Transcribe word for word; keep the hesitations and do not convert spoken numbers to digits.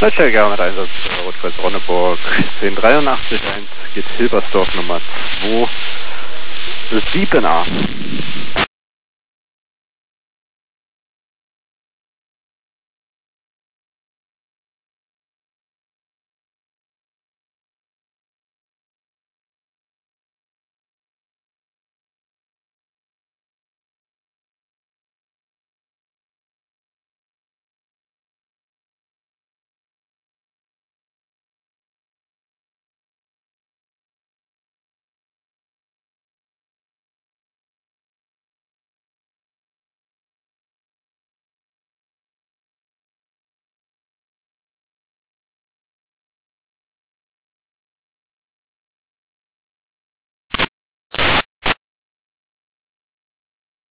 Feldstärke mit Einsatz Rot-Kreuz Ronneburg zehn dreiundachtzig eins geht Hilbersdorf Nummer zwei sieben a.